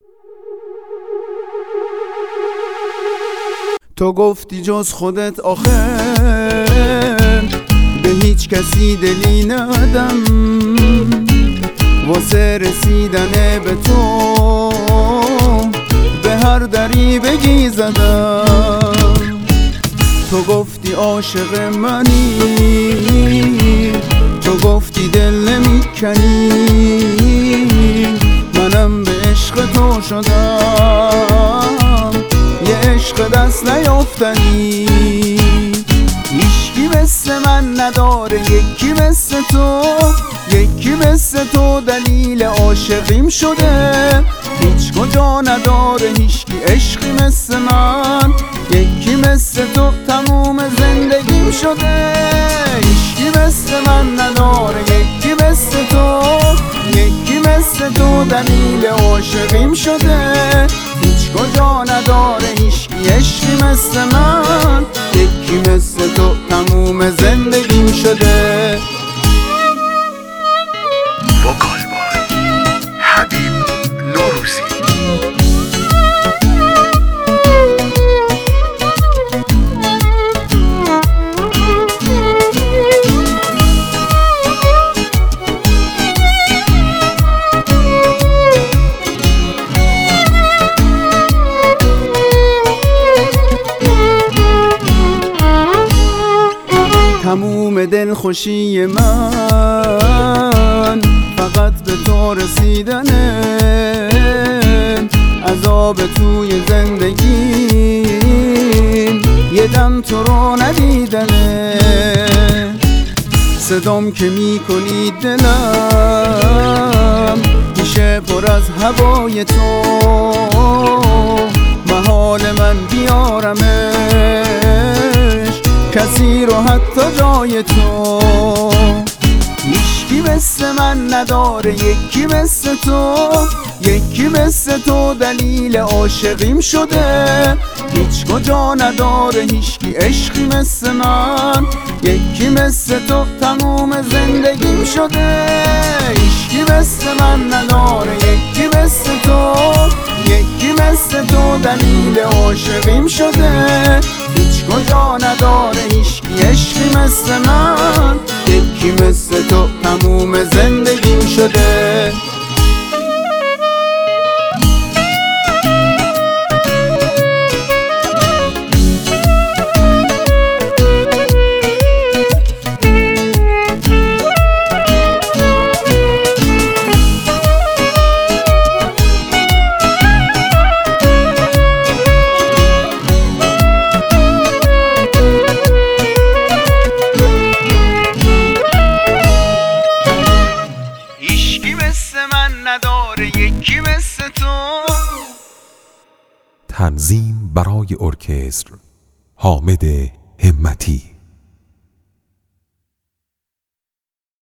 تو گفتی جز خودت آخه به هیچ کسی دلی ندم، واسه رسیدن به تو به هر دری بگی زدم. تو گفتی عاشق منی، تو گفتی دل نمیکنی، منم به عشق تو شدم، یه عشق دست نیافتنی. هیچکی مثل من نداره، یکی مثل تو، یکی مثل تو دلیل عاشقیم شده. هیچ کجا نداره هیچکی عشقی مثل من، یکی مثل تو تموم زندگیم شده. هیچکی مثل من نداره، یکی مثل تو، یکی مثل تو دلیل عاشقیم شده. هیچ کجا نداره هیچکی عشقی مثل من، یکی مثل تو تموم زندگیم شده. وکال بای حبیب نوروزی. تموم دلخوشی من فقط به تو رسیدنه، عذاب توی زندگیم یه دم تو رو ندیدنه. صدام که میکنی دلم میشه پر از هوای تو، محال من بیارمش کسی رو حتی جای تو. هیچکی مثل من نداره، یکی مثل تو، یکی مثل تو دلیل عاشقیم شده. هیچ کجا نداره هیچکی عشقی مثل من، یکی مثل تو تموم زندگیم شده. هیچکی مثل من نداره، یکی مثل تو، یکی مثل تو دلیل عاشقیم شده. هیچ کجا نداره هیچکی عشقی مثل من، یکی مثل تو تموم زندگیم شده. نداره یکی مثل تو. تنظیم برای ارکستر حامد همتی.